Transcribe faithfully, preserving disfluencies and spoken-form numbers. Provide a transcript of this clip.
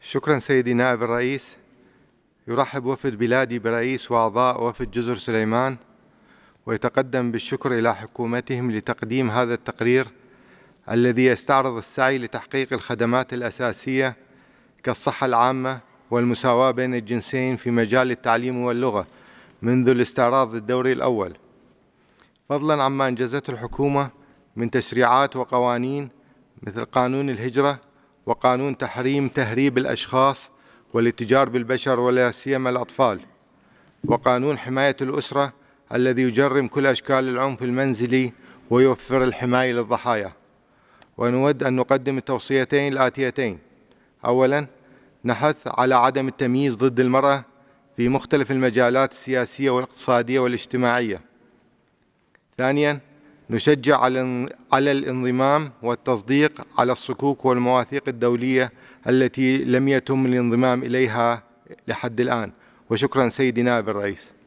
شكرا سيدي نائب الرئيس. يرحب وفد بلادي برئيس وأعضاء وفد جزر سليمان، ويتقدم بالشكر إلى حكومتهم لتقديم هذا التقرير الذي يستعرض السعي لتحقيق الخدمات الأساسية كالصحة العامة والمساواة بين الجنسين في مجال التعليم واللغة منذ الاستعراض الدوري الأول، فضلا عما أنجزته الحكومة من تشريعات وقوانين مثل قانون الهجرة وقانون تحريم تهريب الأشخاص والاتجار بالبشر ولا سيما الأطفال، وقانون حماية الأسرة الذي يجرم كل أشكال العنف المنزلي ويوفر الحماية للضحايا. ونود أن نقدم التوصيتين الآتيتين: أولا، نحث على عدم التمييز ضد المرأة في مختلف المجالات السياسية والاقتصادية والاجتماعية. ثانيا، نشجع على الانضمام والتصديق على الصكوك والمواثيق الدولية التي لم يتم الانضمام إليها لحد الآن. وشكرا سيدي نائب الرئيس.